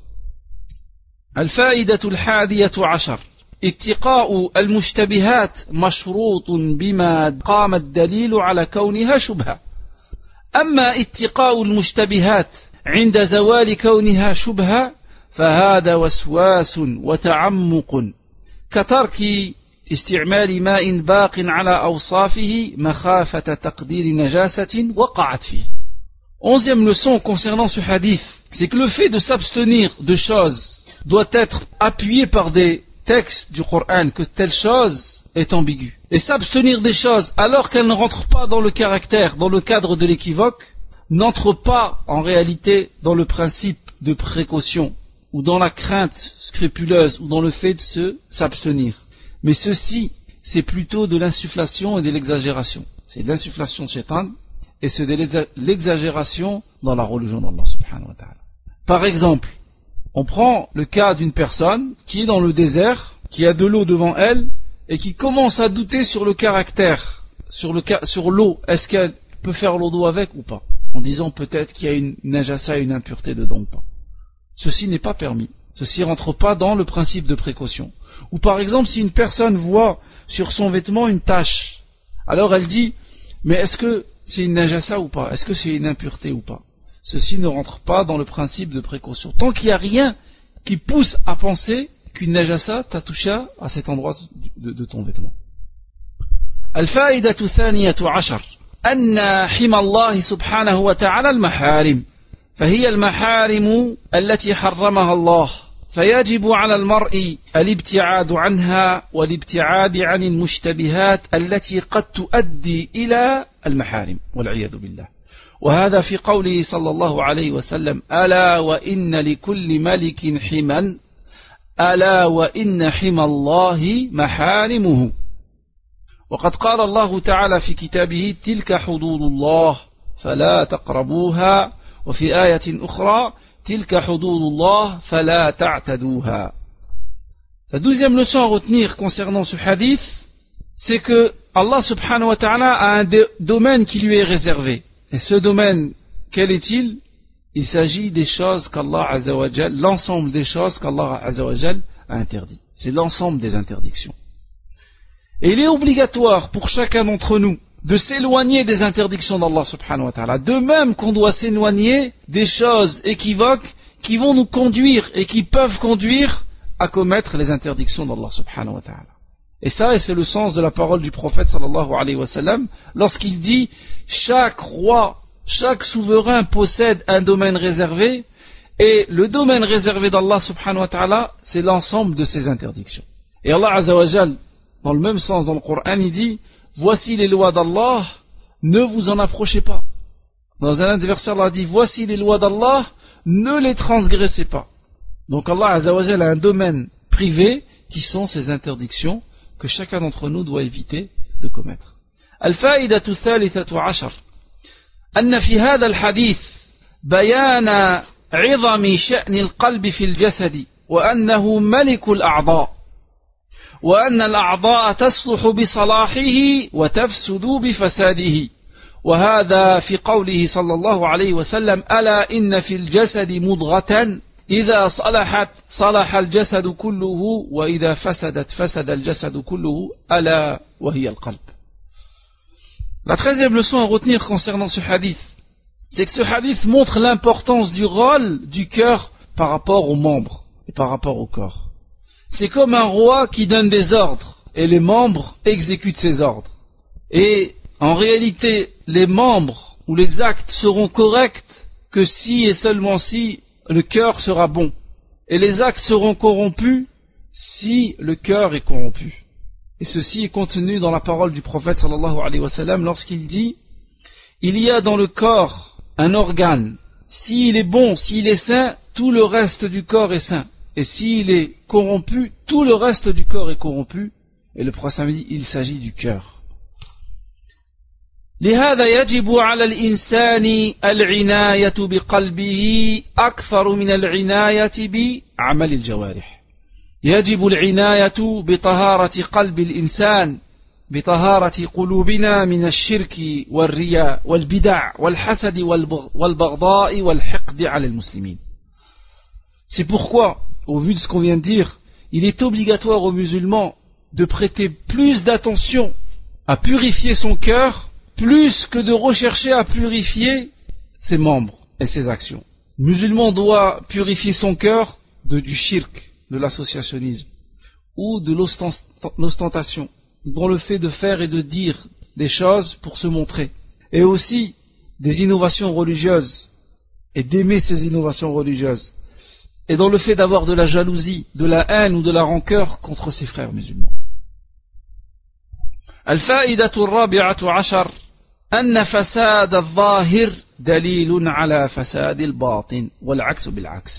Al-fa'idatu al-hadiyatu ashar اتقاء المشتبهات مشروط بما قام الدليل على كونها شبهة. أما اتقاء المشتبهات عند زوال كونها شبهة فهذا وسواس وتعمق كترك استعمال ماء باق على أوصافه مخافة تقدير نجاسة وقعت فيه. Onzième leçon concernant ce hadith, c'est que le fait de s'abstenir de choses doit être appuyé par des texte du Coran que telle chose est ambiguë. Et s'abstenir des choses alors qu'elles ne rentrent pas dans le caractère, dans le cadre de l'équivoque, n'entre pas en réalité dans le principe de précaution ou dans la crainte scrupuleuse ou dans le fait de se s'abstenir. Mais ceci, c'est plutôt de l'insufflation et de l'exagération. C'est de l'insufflation de shaitan et c'est de l'exagération dans la religion d'Allah subhanahu wa ta'ala. Par exemple, on prend le cas d'une personne qui est dans le désert, qui a de l'eau devant elle, et qui commence à douter sur le caractère, sur, le, sur l'eau, est-ce qu'elle peut faire l'eau d'eau avec ou pas, en disant peut-être qu'il y a une najasa, une impureté dedans ou pas. Ceci n'est pas permis, ceci ne rentre pas dans le principe de précaution. Ou par exemple, si une personne voit sur son vêtement une tache, alors elle dit, mais est-ce que c'est une najasa ou pas, est-ce que c'est une impureté ou pas? Ceci ne rentre pas dans le principe de précaution. Tant qu'il n'y a rien qui pousse à penser qu'une najasa t'a touché à cet endroit de, de ton vêtement. Al-fa'idatu thaniyatu ashar anna hima Allah subhanahu wa ta'ala al-maharim فهي المحارم التي حرمها الله فيجب على المرء الابتعاد عنها والابتعاد عن المشتبهات التي قد تؤدي إلى المحارم والعياذ بالله. وهذا في قوله صلى الله عليه وسلم ألا وإن لكل ملك حما ألا وإن حمى الله محارمه. وقد قال الله تعالى في كتابه تلك حدود الله فلا تقربوها وفي آية أخرى تلك حدود الله فلا تعتدوها. La douzième leçon à retenir concernant ce hadith, c'est que Allah subhanahu wa ta'ala a un domaine qui lui est réservé. Et ce domaine, quel est-il? Il s'agit des choses qu'Allah Azza wa Jal, l'ensemble des choses qu'Allah Azza wa Jal a interdit. C'est l'ensemble des interdictions. Et il est obligatoire pour chacun d'entre nous de s'éloigner des interdictions d'Allah subhanahu wa ta'ala. De même qu'on doit s'éloigner des choses équivoques qui vont nous conduire et qui peuvent conduire à commettre les interdictions d'Allah subhanahu wa ta'ala. Et ça, et c'est le sens de la parole du prophète sallallahu alayhi wa sallam, lorsqu'il dit chaque roi, chaque souverain possède un domaine réservé, et le domaine réservé d'Allah subhanahu wa ta'ala, c'est l'ensemble de ses interdictions. Et Allah azza wa jal, dans le même sens dans le Coran, il dit voici les lois d'Allah, ne vous en approchez pas. Dans un des versets, Allah dit voici les lois d'Allah, ne les transgressez pas. Donc Allah azza wa jal a un domaine privé qui sont ses interdictions que chacun d'entre nous doit éviter de commettre. الفائدة الثالثة عشر أن في هذا الحديث بيان عظم شأن القلب في الجسد وأنه ملك الأعضاء وأن الأعضاء تصلح بصلاحه وتفسد بفساده وهذا في قوله صلى الله عليه وسلم ألا إن في الجسد مضغة إذا صلحت صلح الجسد كله وإذا فسدت فسد الجسد كله ألا وهي القلب. La treizième leçon à retenir concernant ce hadith, c'est que ce hadith montre l'importance du rôle du cœur par rapport aux membres et par rapport au corps. C'est comme un roi qui donne des ordres et les membres exécutent ces ordres. Et en réalité, les membres ou les actes seront corrects que si et seulement si le cœur sera bon. Et les actes seront corrompus si le cœur est corrompu. Et ceci est contenu dans la parole du prophète sallallahu alayhi wa sallam lorsqu'il dit il y a dans le corps un organe, s'il est bon, s'il est sain, tout le reste du corps est sain, et s'il est corrompu, tout le reste du corps est corrompu. Et le prophète dit il s'agit du cœur. لهذا يجب على الإنسان العناية بقلبه أكثر من العناية بعمل الجوارح. يجب العناية بطهارة قلب الإنسان بطهارة قلوبنا من الشرك والرياء والبدع والحسد والبغضاء والحقد على المسلمين. C'est pourquoi, au vu de ce qu'on vient de dire, il est obligatoire aux musulmans de prêter plus d'attention à purifier son cœur plus que de rechercher à purifier ses membres et ses actions. Le musulman doit purifier son cœur de, du shirk, de l'associationnisme ou de l'ostentation, dans le fait de faire et de dire des choses pour se montrer, et aussi des innovations religieuses et d'aimer ces innovations religieuses, et dans le fait d'avoir de la jalousie, de la haine ou de la rancœur contre ses frères musulmans. الفائدة الرابعة عشر أن فساد الظاهر دليل على فساد الباطن والعكس بالعكس.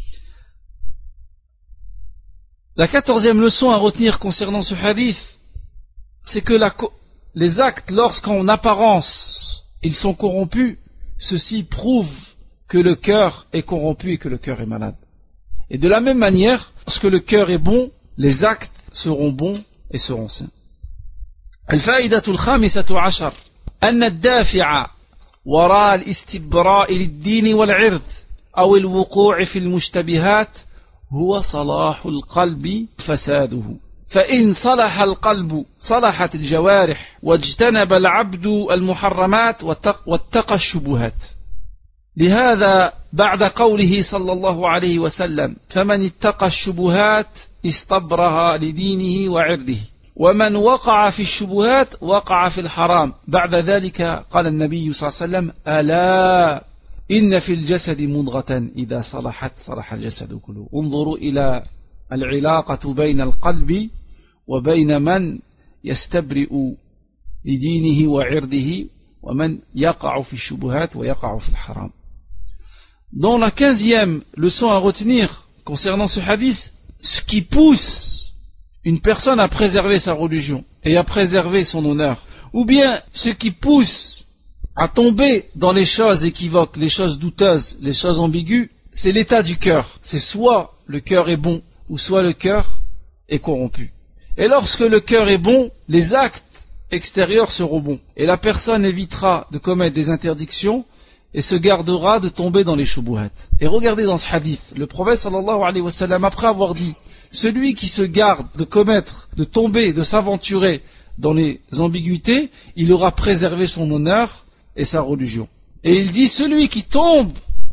La quatorzième leçon à retenir concernant ce hadith, c'est que la, les actes, lorsqu'en apparence ils sont corrompus, ceci prouve que le cœur est corrompu et que le cœur est malade. Et de la même manière, lorsque le cœur est bon, les actes seront bons et seront sains. الفائدة الخامسة عشر أن الدافع وراء الاستبراء للدين والعرض أو الوقوع في المشتبهات هو صلاح القلب فساده. فإن صلح القلب صلحت الجوارح واجتنب العبد المحرمات واتقى الشبهات. لهذا بعد قوله صلى الله عليه وسلم فمن اتقى الشبهات استبرها لدينه وعرضه ومن وقع في الشبهات وقع في الحرام. بعد ذلك قال النبي صلى الله عليه وسلم ألا إن في الجسد مضغة إذا صلحت صلح الجسد كله. انظروا إلى العلاقة بين القلب وبين من يستبرئ لدينه وعرضه ومن يقع في الشبهات ويقع في الحرام. Dans la quinzième leçon à retenir concernant ce hadith, ce qui pousse une personne à préserver sa religion et à préserver son honneur, ou bien ce qui pousse à tomber dans les choses équivoques, les choses douteuses, les choses ambiguës, c'est l'état du cœur. C'est soit le cœur est bon, ou soit le cœur est corrompu. Et lorsque le cœur est bon, les actes extérieurs seront bons, et la personne évitera de commettre des interdictions et se gardera de tomber dans les shubuhat. Et regardez dans ce hadith, le prophète sallallahu alayhi wa sallam, après avoir dit celui qui se garde de commettre, de tomber, de s'aventurer dans les ambiguïtés, il aura préservé son honneur et sa religion. Et il dit celui qui tombe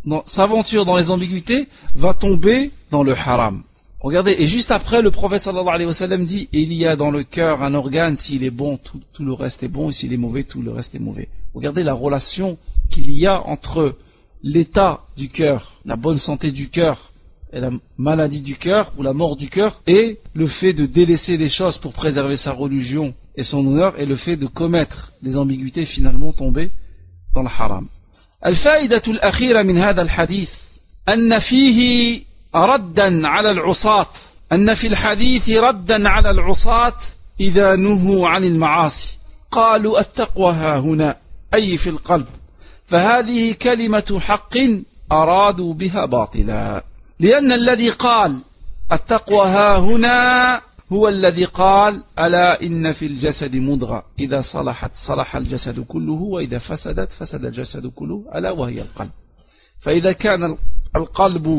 s'aventure dans les ambiguïtés va tomber dans le haram. Regardez, et juste après, le prophète sallallahu alayhi wa sallam dit, il y a dans le cœur un organe, s'il est bon, tout, tout le reste est bon, et s'il est mauvais, tout le reste est mauvais. Regardez la relation qu'il y a entre l'état du cœur, la bonne santé du cœur, et la maladie du cœur, ou la mort du cœur, et le fait de délaisser des choses pour préserver sa religion et son honneur, et le fait de commettre des ambiguïtés, finalement tomber dans le haram. الفائدة الأخيرة من هذا الحديث أن فيه ردا على العصاة أن في الحديث ردا على العصاة إذا نهوا عن المعاصي قالوا التقوى ها هنا أي في القلب فهذه كلمة حق أرادوا بها باطلا لأن الذي قال التقوى ها هنا هو الذي قال ألا إن في الجسد مضغة إذا صلحت صلح الجسد كله وإذا فسدت فسد الجسد كله ألا وهي القلب فإذا كان القلب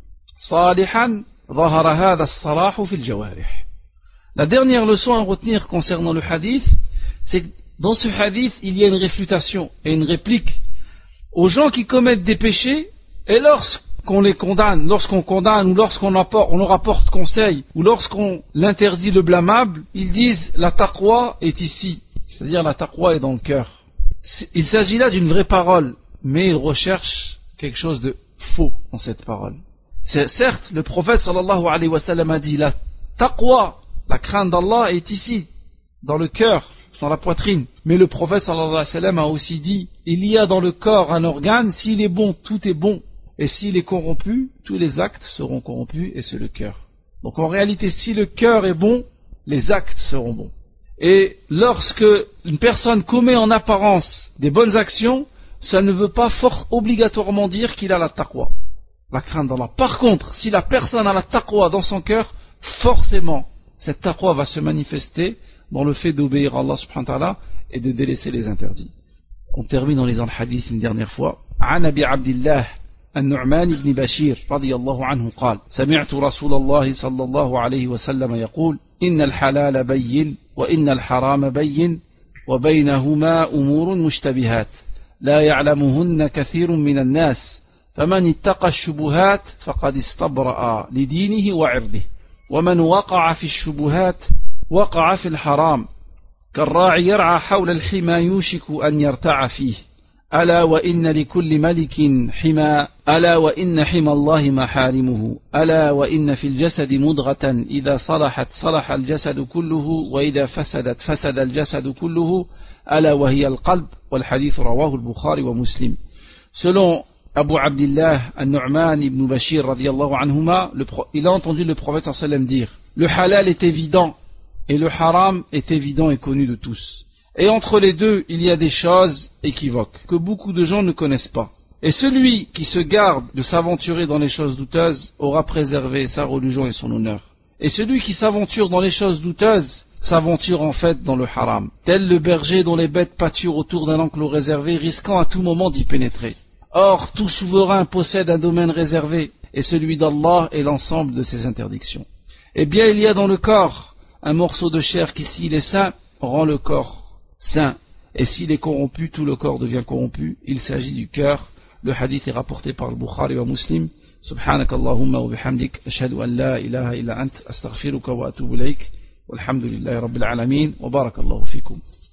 صالحا ظهر هذا الصلاح في الجوارح. La dernière leçon à retenir concernant le hadith, c'est que dans ce hadith il y a une réfutation et une réplique aux gens qui commettent des péchés, et lorsqu'on les condamne, lorsqu'on condamne ou lorsqu'on apporte, on leur apporte conseil, ou lorsqu'on l'interdit le blâmable, ils disent la taqwa est ici, c'est-à-dire la taqwa est dans le cœur. Il s'agit là d'une vraie parole, mais ils recherchent quelque chose de faux dans cette parole. C'est, certes, le prophète sallallahu alayhi wa sallam a dit la taqwa, la crainte d'Allah est ici, dans le cœur, dans la poitrine. Mais le prophète sallallahu alayhi wa sallam a aussi dit il y a dans le corps un organe, s'il est bon, tout est bon. Et s'il est corrompu, tous les actes seront corrompus, et c'est le cœur. Donc en réalité, si le cœur est bon, les actes seront bons. Et lorsque une personne commet en apparence des bonnes actions, ça ne veut pas fort obligatoirement dire qu'il a la taqwa, la crainte d'Allah. Par contre, si la personne a la taqwa dans son cœur, forcément, cette taqwa va se manifester dans le fait d'obéir à Allah subhanahu wa ta'ala et de délaisser les interdits. On termine en lisant le hadith une dernière fois. عن أبي عبد الله النعمان بن بشير رضي الله عنه قال سمعت رسول الله صلى الله عليه وسلم يقول إن الحلال بين وإن الحرام بين وبينهما أمور مشتبهات لا يعلمهن كثير من الناس فمن اتقى الشبهات فقد استبرأ لدينه وعرضه ومن وقع في الشبهات وقع في الحرام كالراعي يرعى حول الحمى يوشك أن يرتع فيه ألا وإن لكل ملك حمى ألا وإن حمى الله محارمه ألا وإن في الجسد مضغة إذا صلحت صلح الجسد كله وإذا فسدت فسد الجسد كله ألا وهي القلب والحديث رواه البخاري ومسلم. Selon Abu Abdillah al-Nu'man ibn Bashir radiyallahu anhuma, il a entendu le prophète sallallahu alayhi wa sallam dire le halal est évident et le haram est évident et connu de tous. Et entre les deux, il y a des choses équivoques que beaucoup de gens ne connaissent pas. Et celui qui se garde de s'aventurer dans les choses douteuses aura préservé sa religion et son honneur. Et celui qui s'aventure dans les choses douteuses s'aventure en fait dans le haram, tel le berger dont les bêtes pâturent autour d'un enclos réservé, risquant à tout moment d'y pénétrer. Or, tout souverain possède un domaine réservé, et celui d'Allah est l'ensemble de ses interdictions. Eh bien, il y a dans le corps un morceau de chair qui, s'il est sain, rend le corps saint, et s'il est corrompu, tout le corps devient corrompu. Il s'agit du cœur. Le hadith est rapporté par le Bukhari wa Muslim. Subhanak Allahumma wa bihamdik, ashhadu an la ilaha illa ant, astaghfiruka wa atubu ilayk, walhamdulillahi rabbil alamin, wa barakallahu fikum.